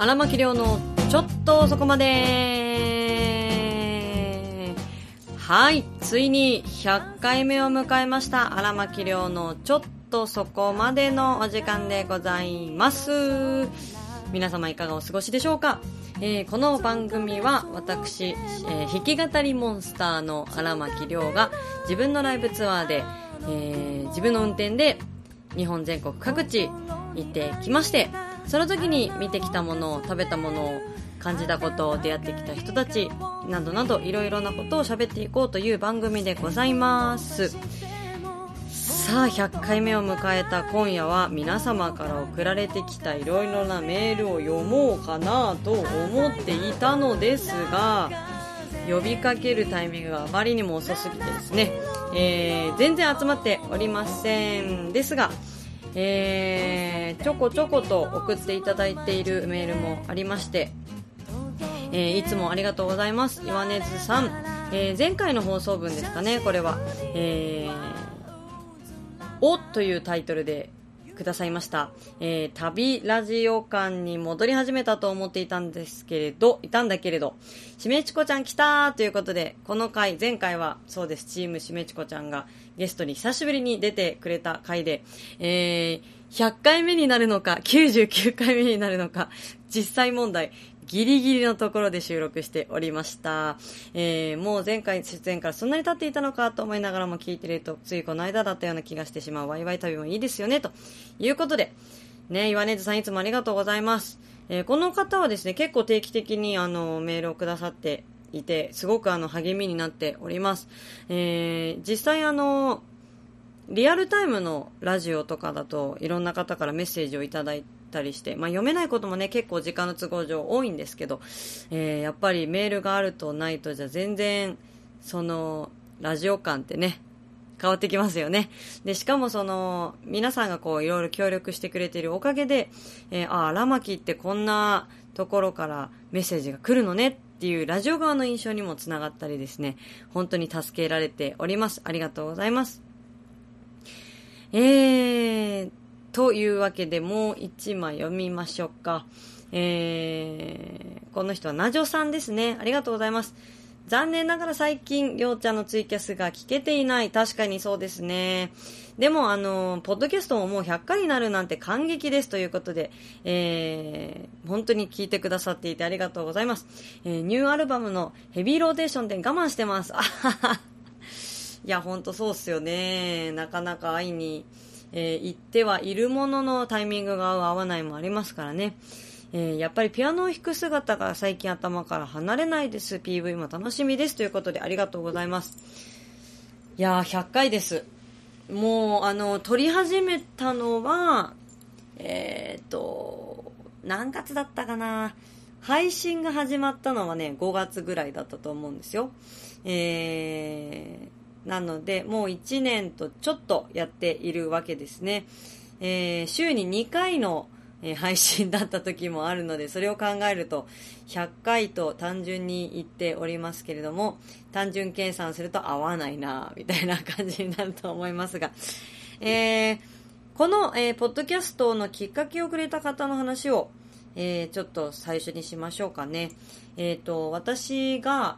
荒牧亮のちょっとそこまで。はい、ついに100回目を迎えました荒牧亮のちょっとそこまでのお時間でございます。皆様いかがお過ごしでしょうか。この番組は私、弾き語りモンスターの荒牧亮が自分のライブツアーで、自分の運転で日本全国各地行ってきまして、その時に見てきたものを、食べたものを、感じたことを、出会ってきた人たちなどなどいろいろなことを喋っていこうという番組でございます。さあ100回目を迎えた今夜は皆様から送られてきたいろいろなメールを読もうかなと思っていたのですが、呼びかけるタイミングがあまりにも遅すぎてですね、全然集まっておりませんですが、ちょこちょこと送っていただいているメールもありまして、いつもありがとうございます。岩根津さん、前回の放送分ですかね、これは、おというタイトルでくださいました。旅ラジオ館に戻り始めたと思っていたんだけれど、しめちこちゃん来たということで、この回、前回はそうです、チームしめちこちゃんがゲストに久しぶりに出てくれた回で、100回目になるのか99回目になるのか実際問題ギリギリのところで収録しておりました。もう前回出演からそんなに経っていたのかと思いながらも聞いていると、ついこの間だったような気がしてしまう。ワイワイ旅もいいですよね、ということでね、岩根津さんいつもありがとうございます。この方はですね、結構定期的にメールをくださっていて、すごく励みになっております。実際リアルタイムのラジオとかだといろんな方からメッセージをいただいたりして、読めないこともね結構時間の都合上多いんですけど、やっぱりメールがあるとないとじゃ全然そのラジオ感ってね変わってきますよね。でしかも皆さんがこういろいろ協力してくれているおかげで、荒牧ってこんなところからメッセージが来るのねっていうラジオ側の印象にもつながったりですね、本当に助けられております。ありがとうございます。というわけでもう一枚読みましょうか。この人はナジョさんですね。ありがとうございます。残念ながら最近りょうちゃんのツイキャスが聞けていない。確かにそうですね。でもポッドキャストももう100回になるなんて感激ですということで、本当に聞いてくださっていてありがとうございます。ニューアルバムのヘビーローテーションで我慢してます。いや本当そうっすよね。なかなか会いに、行ってはいるもののタイミングが合わないもありますからね。やっぱりピアノを弾く姿が最近頭から離れないです。 PV も楽しみですということでありがとうございます。いや100回です。もう撮り始めたのは何月だったかな。配信が始まったのはね5月ぐらいだったと思うんですよ。なのでもう1年とちょっとやっているわけですね。週に2回の配信だった時もあるので、それを考えると100回と単純に言っておりますけれども、単純計算すると合わないなみたいな感じになると思いますが、この、ポッドキャストのきっかけをくれた方の話を、ちょっと最初にしましょうかね。私が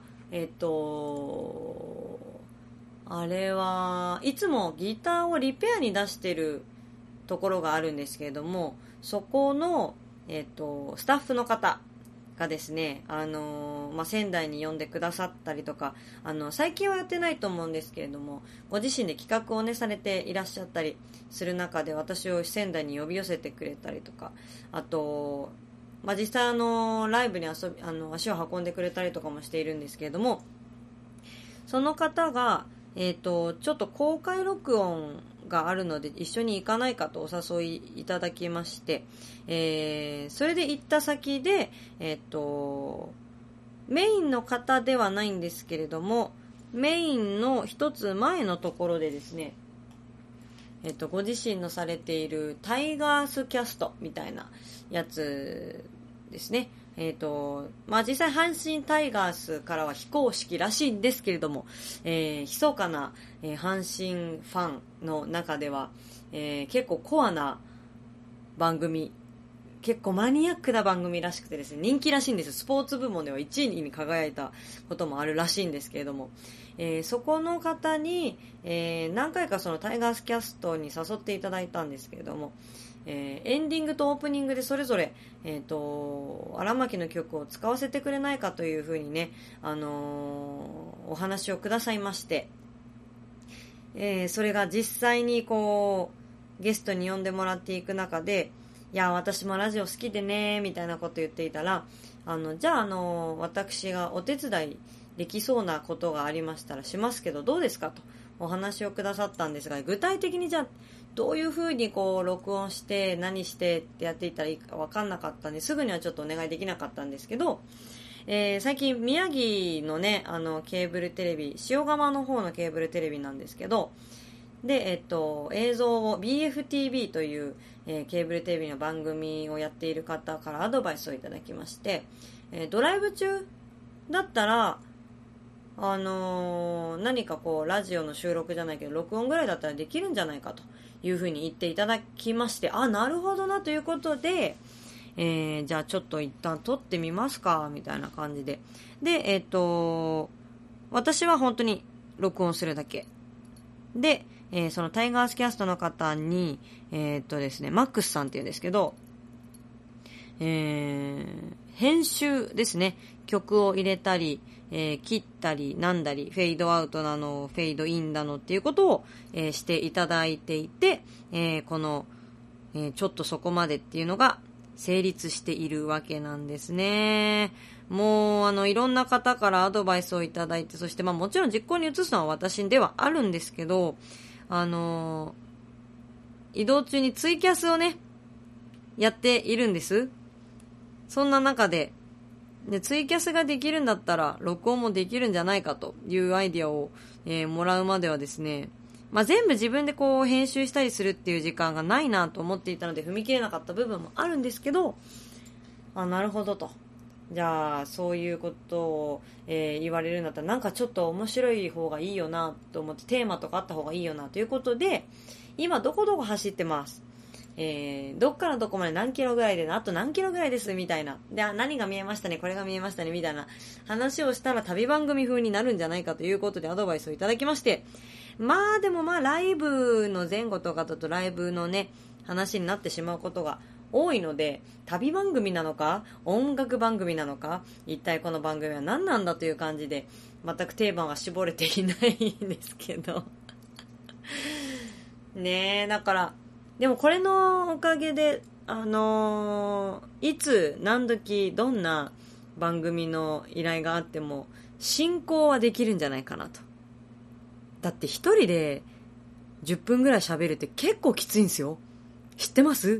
あれはいつもギターをリペアに出してるところがあるんですけれども、そこの、スタッフの方がですね、仙台に呼んでくださったりとか、最近はやってないと思うんですけれども、ご自身で企画をねされていらっしゃったりする中で、私を仙台に呼び寄せてくれたりとか、あと、実際ライブに足を運んでくれたりとかもしているんですけれども、その方がちょっと公開録音があるので一緒に行かないかとお誘いいただきまして、それで行った先で、メインの方ではないんですけれども、メインの一つ前のところでですね、ご自身のされているタイガースキャストみたいなやつですね。実際阪神タイガースからは非公式らしいんですけれども、密かな、阪神ファンの中では、結構コアな番組、 結構マニアックな番組らしくてですね、人気らしいんですよ。スポーツ部門では1位に輝いたこともあるらしいんですけれども、そこの方に、何回かそのタイガースキャストに誘っていただいたんですけれども、エンディングとオープニングでそれぞれ、荒牧の曲を使わせてくれないかというふうにね、お話をくださいまして、それが実際にこうゲストに呼んでもらっていく中で、いや私もラジオ好きでねみたいなこと言っていたら、じゃあ私がお手伝いできそうなことがありましたらしますけどどうですかとお話をくださったんですが、具体的にじゃあどういうふうにこう録音して何してってやっていったらいいか分かんなかったんですぐにはちょっとお願いできなかったんですけど、最近宮城のねケーブルテレビ、塩釜の方のケーブルテレビなんですけど、で映像を BFTV という、ケーブルテレビの番組をやっている方からアドバイスをいただきまして、ドライブ中だったら何かこうラジオの収録じゃないけど録音ぐらいだったらできるんじゃないかというふうに言っていただきまして、なるほどなということで、じゃあちょっと一旦撮ってみますかみたいな感じで、で私は本当に録音するだけで、そのタイガースキャストの方にですね、マックスさんっていうんですけど、編集ですね、曲を入れたり、切ったりなんだりフェードアウトなのフェードインだのっていうことを、していただいていて、この、ちょっとそこまでっていうのが成立しているわけなんですね。もういろんな方からアドバイスをいただいて、そしてもちろん実行に移すのは私ではあるんですけど、移動中にツイキャスをねやっているんです。そんな中でツイキャスができるんだったら録音もできるんじゃないかというアイディアを、もらうまではですね、全部自分でこう編集したりするっていう時間がないなと思っていたので踏み切れなかった部分もあるんですけど、なるほどと、じゃあそういうことを、言われるんだったらなんかちょっと面白い方がいいよなと思って、テーマとかあった方がいいよなということで、今どこどこ走ってます、どっからどこまで何キロぐらいで、あと何キロぐらいですみたいな、で何が見えましたね、これが見えましたねみたいな話をしたら旅番組風になるんじゃないかということでアドバイスをいただきまして、でもライブの前後とかだとライブのね話になってしまうことが多いので、旅番組なのか音楽番組なのか、一体この番組は何なんだという感じで全くテーマが絞れていないんですけどねえ、だからでもこれのおかげでいつ何時どんな番組の依頼があっても進行はできるんじゃないかなと。だって一人で10分ぐらい喋るって結構きついんですよ。知ってます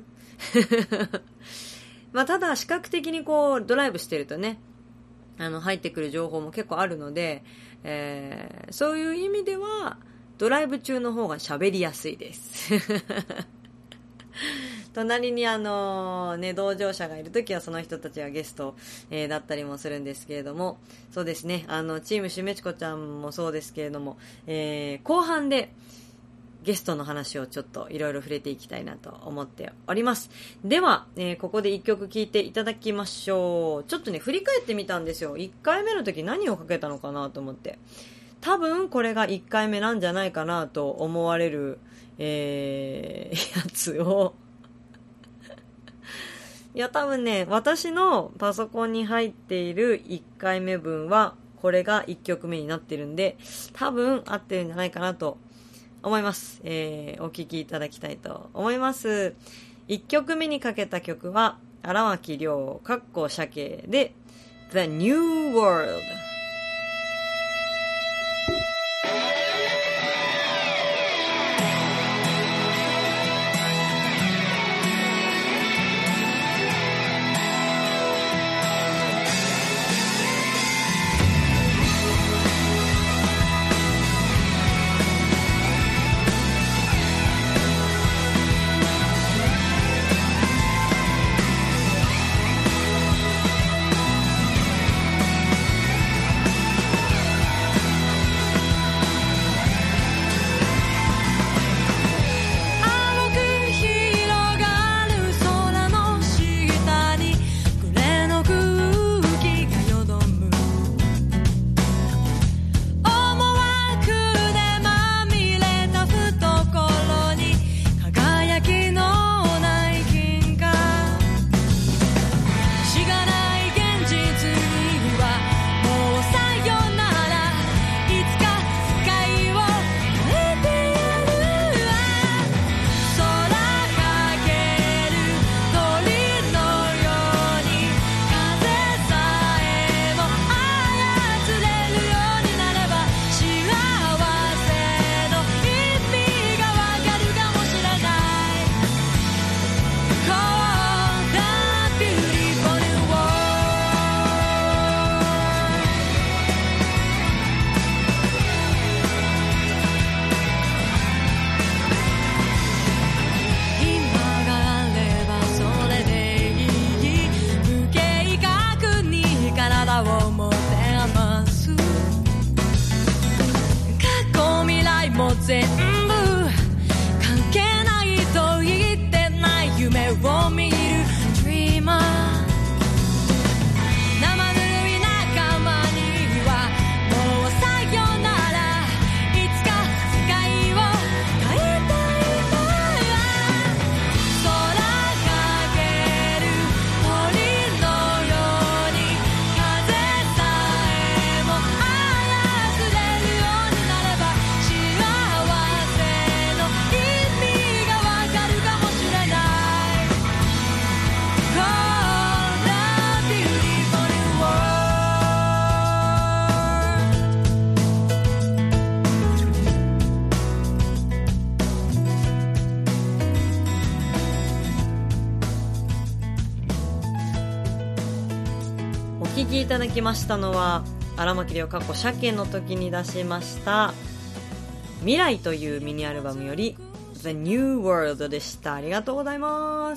ただ視覚的にこうドライブしてるとね入ってくる情報も結構あるので、そういう意味ではドライブ中の方が喋りやすいです隣に同乗者がいるときはその人たちはゲスト、だったりもするんですけれども、そうですね、チームしめちこちゃんもそうですけれども、後半でゲストの話をちょっといろいろ触れていきたいなと思っております。では、ここで1曲聴いていただきましょう。ちょっとね振り返ってみたんですよ。1回目の時何をかけたのかなと思って、多分これが1回目なんじゃないかなと思われる、やつをいや多分ね、私のパソコンに入っている1回目分はこれが1曲目になってるんで、多分合ってるんじゃないかなと思います。お聴きいただきたいと思います。1曲目にかけた曲は荒牧亮鮭で The New World。 聴きいただきましたのは荒牧亮鮭の時に出しました未来というミニアルバムより The New World でした。ありがとうございます。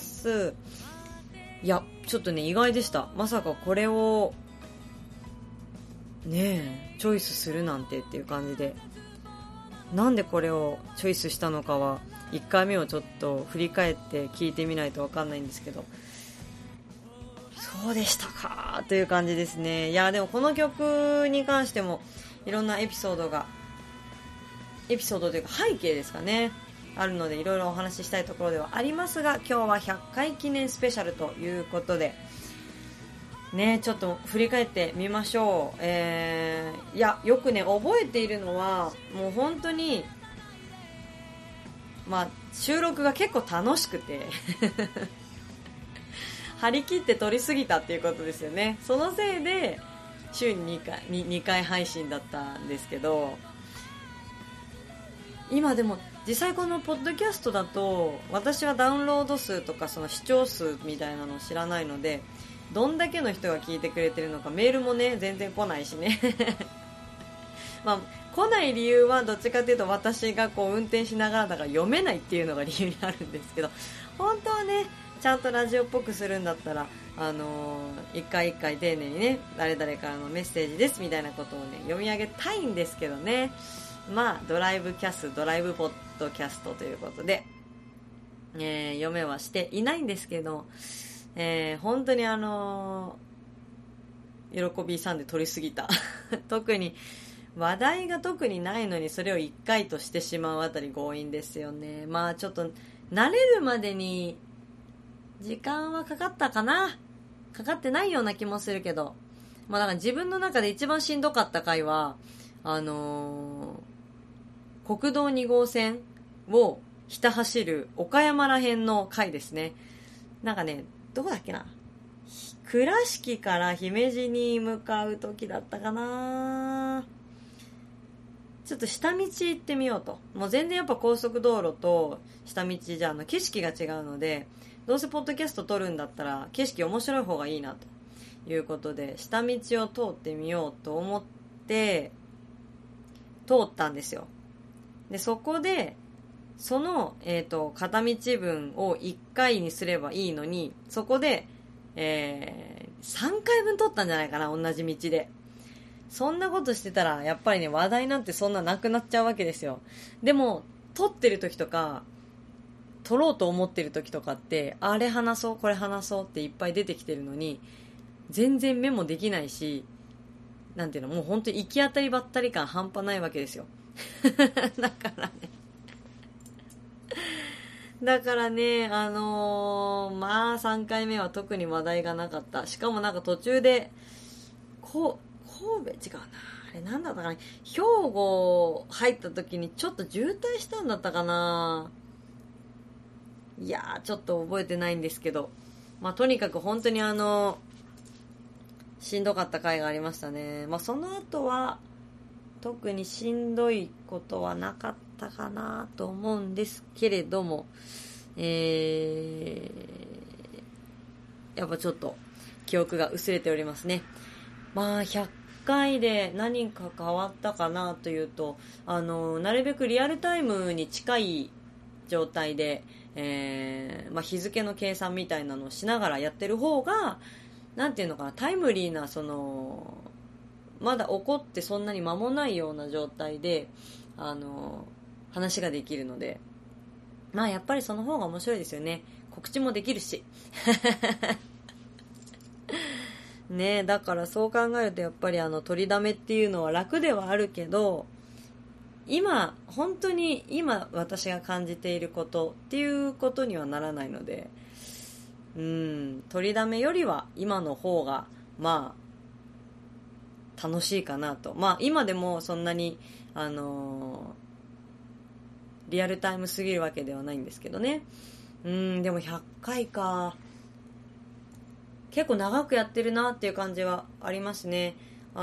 いやちょっとね意外でした。まさかこれをねチョイスするなんてっていう感じで、なんでこれをチョイスしたのかは1回目をちょっと振り返って聞いてみないと分かんないんですけど、そうでしたかという感じですね。いやでもこの曲に関してもいろんなエピソードというか背景ですかねあるので、いろいろお話ししたいところではありますが、今日は100回記念スペシャルということでね、ちょっと振り返ってみましょう。いやよくね覚えているのはもう本当に収録が結構楽しくて張り切って撮りすぎたっていうことですよね。そのせいで週に2回配信だったんですけど、今でも実際このポッドキャストだと私はダウンロード数とかその視聴数みたいなのを知らないので、どんだけの人が聞いてくれてるのか、メールもね全然来ないしね来ない理由はどっちかというと私がこう運転しながらだから読めないっていうのが理由になるんですけど、本当はねちゃんとラジオっぽくするんだったら一回一回丁寧にね誰々からのメッセージですみたいなことをね読み上げたいんですけどね、ドライブポッドキャストということで、読めはしていないんですけど、本当に喜びさんで撮りすぎた特に話題が特にないのにそれを1回としてしまうあたり強引ですよね。ちょっと慣れるまでに時間はかかったかな、かかってないような気もするけど、だから自分の中で一番しんどかった回は国道2号線をひた走る岡山ら辺の回ですね。なんかねどこだっけな、倉敷から姫路に向かう時だったかな。ちょっと下道行ってみようと。もう全然やっぱ高速道路と下道じゃ景色が違うので、どうせポッドキャスト撮るんだったら景色面白い方がいいなということで下道を通ってみようと思って通ったんですよ。でそこでその、片道分を1回にすればいいのに、そこで、3回分撮ったんじゃないかな、同じ道で。そんなことしてたらやっぱりね話題なんてそんななくなっちゃうわけですよ。でも撮ってる時とか撮ろうと思ってる時とかってあれ話そうこれ話そうっていっぱい出てきてるのに全然メモできないし、なんていうの、もう本当に行き当たりばったり感半端ないわけですよだからね3回目は特に話題がなかった。しかもなんか途中で神戸違うな、あれなんだったかな、兵庫入った時にちょっと渋滞したんだったかな。いやーちょっと覚えてないんですけど、とにかく本当にしんどかった回がありましたね。その後は特にしんどいことはなかったかなと思うんですけれども、やっぱちょっと記憶が薄れておりますね。100回で何か変わったかなというと、なるべくリアルタイムに近い状態で、日付の計算みたいなのをしながらやってる方がなんていうのかな、タイムリーなまだ起こってそんなに間もないような状態で話ができるので、やっぱりその方が面白いですよね。告知もできるしね、だからそう考えるとやっぱり取りだめっていうのは楽ではあるけど、本当に今私が感じていることっていうことにはならないので、取りだめよりは今の方が楽しいかなと。今でもそんなにリアルタイムすぎるわけではないんですけどね。でも100回か結構長くやってるなっていう感じはありますね。ハ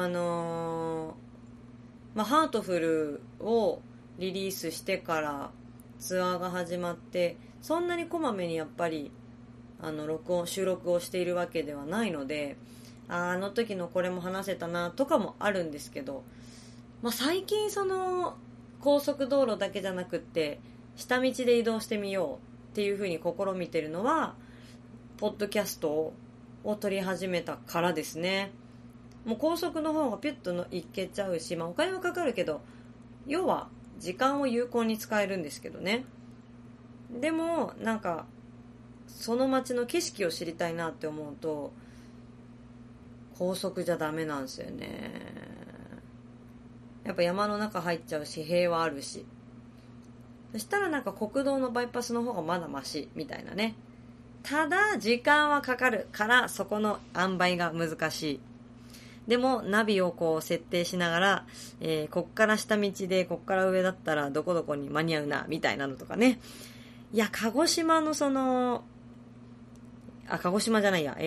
ートフルをリリースしてからツアーが始まって、そんなにこまめにやっぱり収録をしているわけではないので、 あの時のこれも話せたなとかもあるんですけど、最近その高速道路だけじゃなくって下道で移動してみようっていう風に試みてるのはポッドキャストを撮り始めたからですね。もう高速の方がピュッと行けちゃうし、お金はかかるけど要は時間を有効に使えるんですけどね。でもなんかその街の景色を知りたいなって思うと高速じゃダメなんですよね。やっぱ山の中入っちゃうし塀はあるし、そしたらなんか国道のバイパスの方がまだマシみたいなね。ただ時間はかかるからそこの塩梅が難しい。でもナビをこう設定しながら、こっから下道でこっから上だったらどこどこに間に合うなみたいなのとかね。いや鹿児島のその鹿児島じゃないや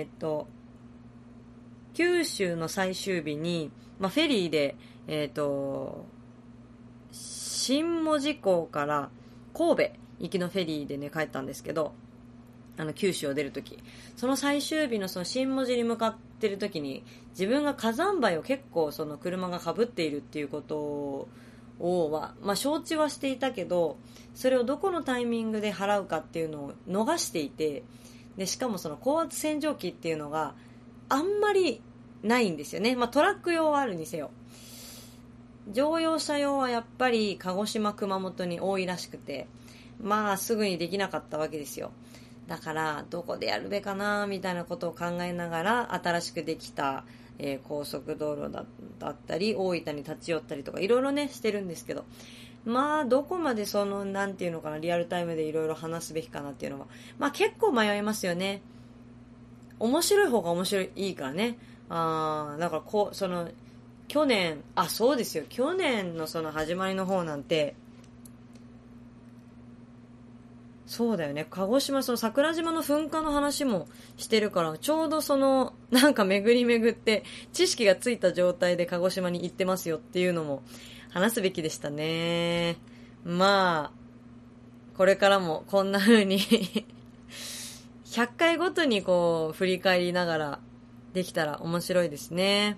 九州の最終日に、フェリーで新門司港から神戸行きのフェリーでね帰ったんですけど、九州を出るとき、その最終日のその新門司に向かってるときに自分が火山灰を結構その車が被っているっていうことを承知はしていたけど、それをどこのタイミングで払うかっていうのを逃していて、でしかもその高圧洗浄機っていうのがあんまりないんですよね。トラック用はあるにせよ乗用車用はやっぱり鹿児島熊本に多いらしくて、すぐにできなかったわけですよ。だからどこでやるべかなみたいなことを考えながら新しくできた、高速道路だったり大分に立ち寄ったりとかいろいろねしてるんですけど、どこまでそのなんていうのかな、リアルタイムでいろいろ話すべきかなっていうのは結構迷いますよね。面白い方が面白いからね。だからその去年そうですよ、去年のその始まりの方なんてそうだよね、鹿児島その桜島の噴火の話もしてるから、ちょうどそのなんか巡り巡って知識がついた状態で鹿児島に行ってますよっていうのも話すべきでしたね。これからもこんな風に100回ごとにこう振り返りながらできたら面白いですね。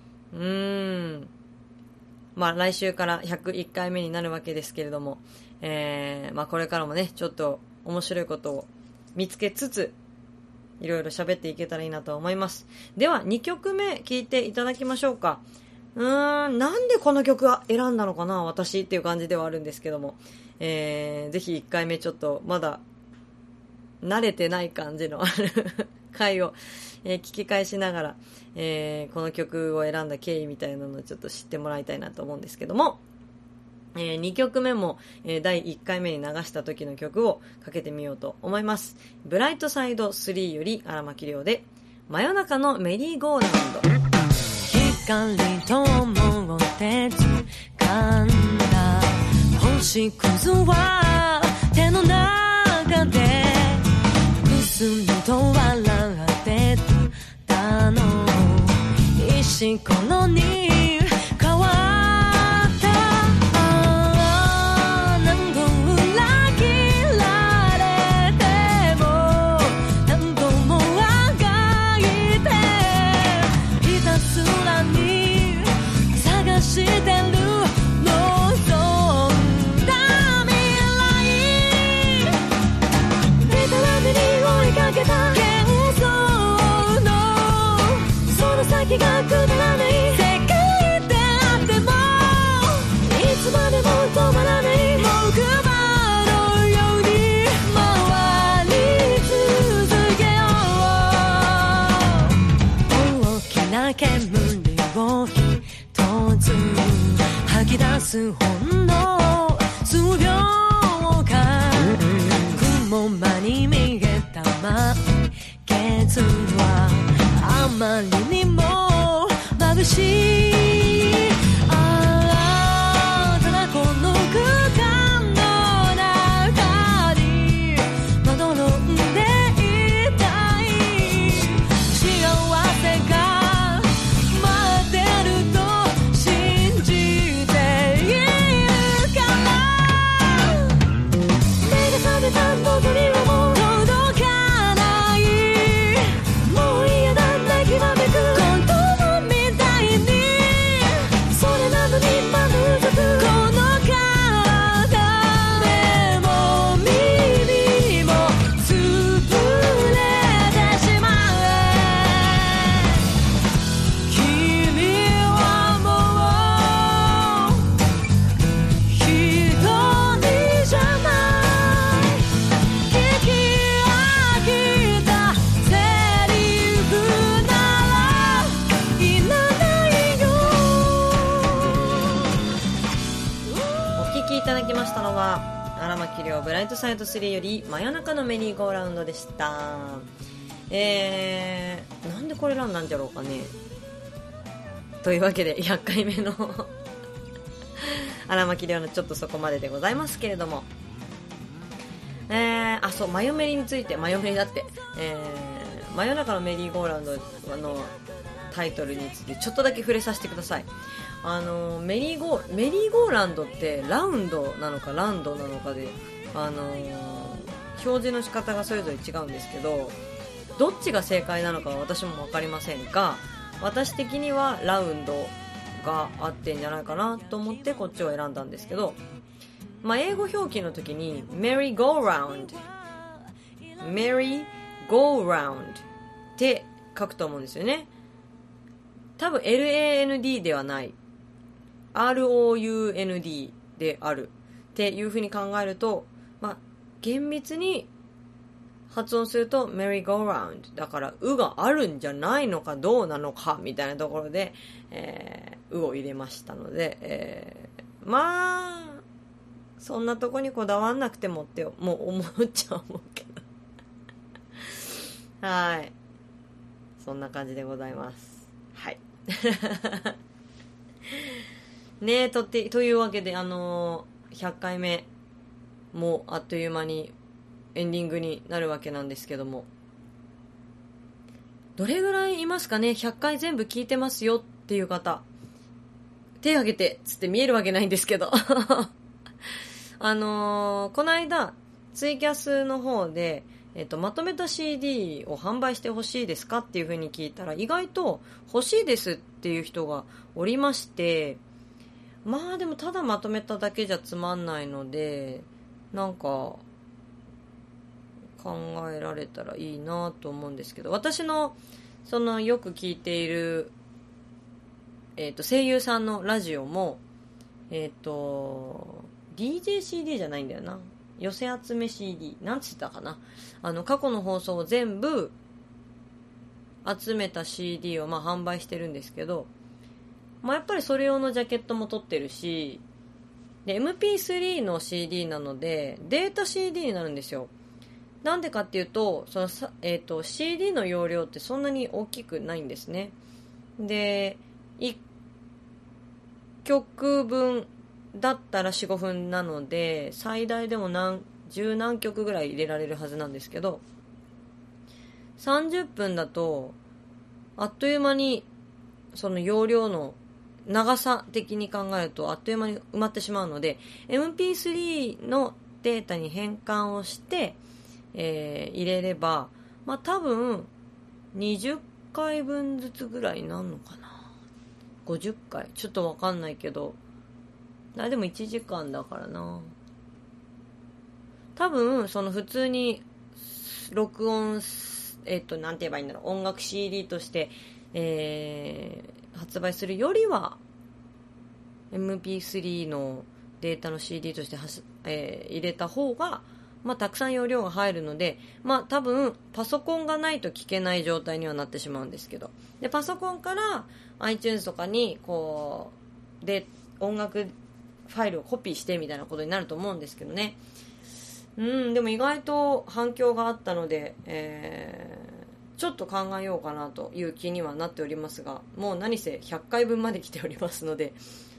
来週から101回目になるわけですけれども、これからもねちょっと面白いことを見つけつついろいろ喋っていけたらいいなと思います。では2曲目聴いていただきましょうか。なんでこの曲は選んだのかな私っていう感じではあるんですけども、ぜひ1回目ちょっとまだ慣れてない感じのある回を、聞き返しながら、この曲を選んだ経緯みたいなのをちょっと知ってもらいたいなと思うんですけども、2曲目も、第1回目に流した時の曲をかけてみようと思います。ブライトサイド3より荒牧亮で真夜中のメリーゴーラウンド。 光と思って掴んだ星屑は手の中でくすみと笑ってたの石ころに変わった何度裏切られても何度もあがいてひたすらに探してる先がくだらない世界であってもいつまでも止まらない木馬のように回り続けよう。大きな煙を一つ吐き出すほんの数秒間雲間に見えた満月はあまりにも眩しい。ただこの空間の中にまどろんでいたい。幸せが待ってると信じているから目が覚めた喉にはもう届かない。もう嫌だ泣きわめくオブライトサイド3より真夜中のメリーゴーラウンドでした。なんでこれらなんじゃろうかね。というわけで100回目の荒牧亮のちょっとそこまででございますけれども、そう、マヨメリについて、マヨメリだって、真夜中のメリーゴーラウンドのタイトルについてちょっとだけ触れさせてください。メリーゴーラウンドってラウンドなのかランドなのかで、表示の仕方がそれぞれ違うんですけど、どっちが正解なのかは私も分かりませんが、私的にはラウンドが合ってんじゃないかなと思ってこっちを選んだんですけど、英語表記の時に Merry Go Round って書くと思うんですよね。多分 LAND ではない ROUND であるっていう風に考えると、厳密に発音すると Merry Go Round だからうがあるんじゃないのかどうなのかみたいなところで、うを入れましたので、そんなとこにこだわんなくてもってもう思っちゃうけどはい、そんな感じでございます。はいね、というわけで100回目もあっという間にエンディングになるわけなんですけども、どれぐらいいますかね。100回全部聞いてますよっていう方、手挙げてつって見えるわけないんですけどこの間ツイキャスの方で、まとめた CD を販売してほしいですかっていう風に聞いたら、意外と欲しいですっていう人がおりまして、でもただまとめただけじゃつまんないので、なんか考えられたらいいなと思うんですけど、私のそのよく聞いている、声優さんのラジオもDJCD じゃないんだよな、寄せ集め CD なんつったかな、過去の放送を全部集めた CD を販売してるんですけど、やっぱりそれ用のジャケットも撮ってるし、で MP3 の CD なのでデータ CD になるんですよ。なんでかっていうと、そのCD の容量ってそんなに大きくないんですね。で1曲分だったら 4,5 分なので、最大でも十何曲ぐらい入れられるはずなんですけど、30分だとあっという間にその容量の長さ的に考えるとあっという間に埋まってしまうので、 MP3 のデータに変換をして、入れれば、多分20回分ずつぐらいになるのかな、50回ちょっと分かんないけど、でも1時間だからな、多分その普通に録音なんて言えばいいんだろう、音楽 CD として、発売するよりは MP3 のデータの CD として入れた方が、たくさん容量が入るので、多分パソコンがないと聞けない状態にはなってしまうんですけど、でパソコンから iTunes とかにこうで音楽ファイルをコピーしてみたいなことになると思うんですけどね。でも意外と反響があったので、ちょっと考えようかなという気にはなっておりますが、もう何せ100回分まで来ておりますので、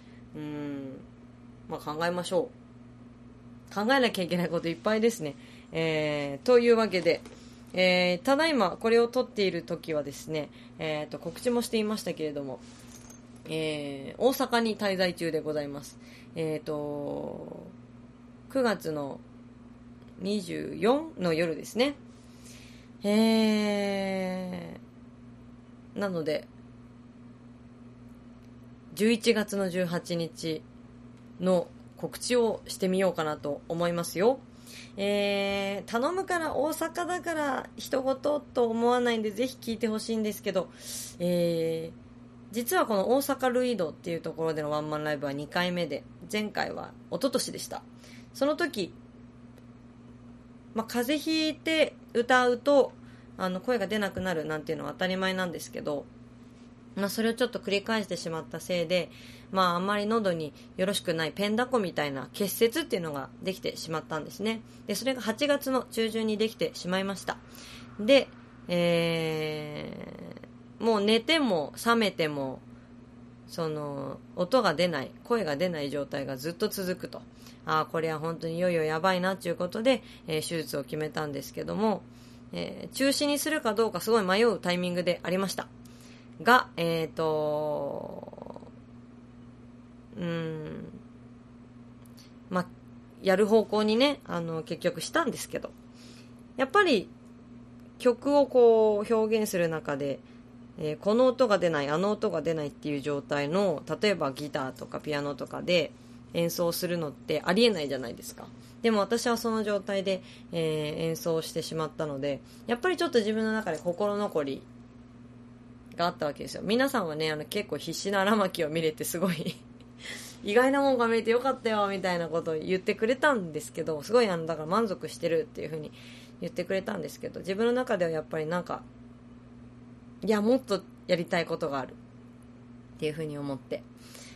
考えましょう。考えなきゃいけないこといっぱいですね。というわけで、ただいまこれを撮っている時はですね、告知もしていましたけれども、大阪に滞在中でございます。9月の24の夜ですね。なので11月の18日の告知をしてみようかなと思いますよ。頼むから大阪だから人事と思わないんでぜひ聞いてほしいんですけど、実はこの大阪ルイドっていうところでのワンマンライブは2回目で、前回は一昨年でした。その時、風邪ひいて歌うと声が出なくなるなんていうのは当たり前なんですけど、 それをちょっと繰り返してしまったせいで、あんまり喉によろしくないペンダコみたいな結節っていうのができてしまったんですね。で、それが8月の中旬にできてしまいました。で、もう寝ても覚めても音が出ない、声が出ない状態がずっと続くと、これは本当にいよいよやばいなということで、手術を決めたんですけども、中止にするかどうかすごい迷うタイミングでありましたが、やる方向にね、結局したんですけど、やっぱり曲をこう表現する中で、この音が出ない、あの音が出ないっていう状態の、例えばギターとかピアノとかで演奏するのってありえないじゃないですか。でも私はその状態で、演奏してしまったので、やっぱりちょっと自分の中で心残りがあったわけですよ。皆さんはね、結構必死な荒牧を見れてすごい意外なもんが見れてよかったよみたいなことを言ってくれたんですけど、すごいだから満足してるっていう風に言ってくれたんですけど、自分の中ではやっぱりもっとやりたいことがあるっていう風に思って、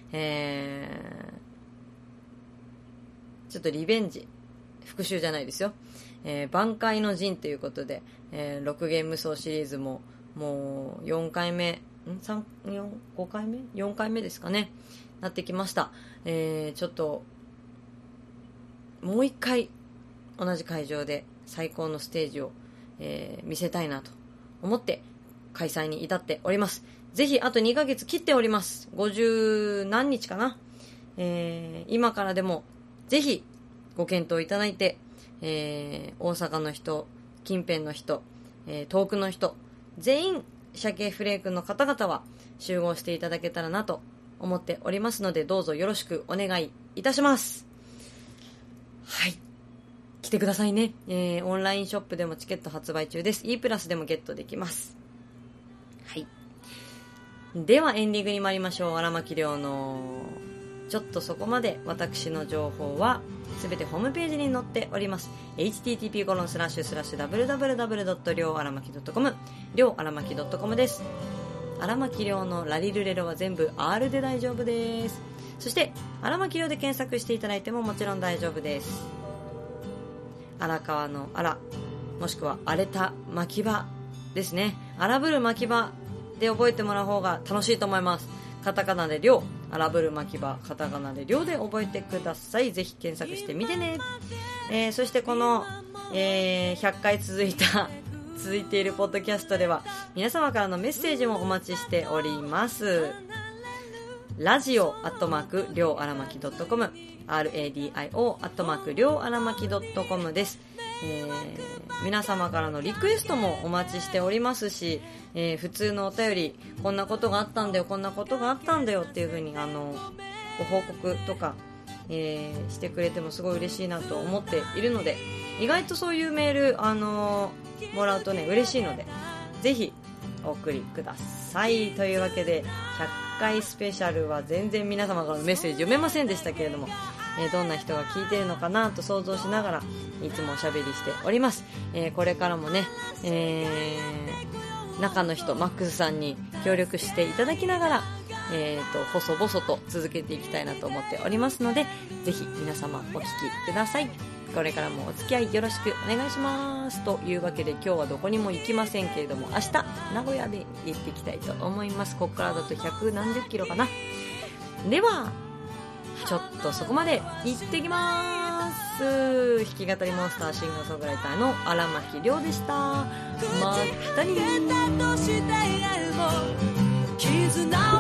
ちょっとリベンジ、復讐じゃないですよ、挽回の陣ということで、6弦無双シリーズももう4回目5回目4回目ですかね、なってきました。ちょっともう一回同じ会場で最高のステージを、見せたいなと思って開催に至っております。ぜひあと2ヶ月切っております。50何日かな、今からでもぜひご検討いただいて、大阪の人、近辺の人、遠くの人全員鮭フレークの方々は集合していただけたらなと思っておりますので、どうぞよろしくお願いいたします。はい、来てくださいね。オンラインショップでもチケット発売中です。 E プラスでもゲットできます。はい、ではエンディングに参りましょう。荒牧亮のちょっとそこまで。私の情報はすべてホームページに載っております。 http://www.ryoaramaki.com 亮荒牧 .com です。荒牧亮のラリルレロは全部 R で大丈夫です。そして荒牧亮で検索していただいてももちろん大丈夫です。荒川の荒、もしくは荒れた牧場ですね。荒ぶる牧場で覚えてもらう方が楽しいと思います。カタカナで亮、荒ぶる牧場、カタカナで亮で覚えてください。ぜひ検索してみてね。そしてこの、100回続いているポッドキャストでは皆様からのメッセージもお待ちしております。ラジオ@りょうあらまき .com、 RADIO@ りょうあらまき .com です。皆様からのリクエストもお待ちしておりますし、普通のお便り、こんなことがあったんだよ、こんなことがあったんだよっていう風にご報告とか、してくれてもすごい嬉しいなと思っているので、意外とそういうメール、もらうとね嬉しいので、ぜひお送りください。というわけで100回スペシャルは全然皆様からのメッセージ読めませんでしたけれども、どんな人が聞いているのかなと想像しながらいつもおしゃべりしております。これからもね、中の人マックスさんに協力していただきながら、細々と続けていきたいなと思っておりますので、ぜひ皆様お聞きください。これからもお付き合いよろしくお願いします。というわけで今日はどこにも行きませんけれども、明日名古屋で行ってきたいと思います。ここからだと100何十キロかな。ではちょっとそこまで行ってきます。弾き語りモンスターシンガーソングライターの荒牧亮でした。またね。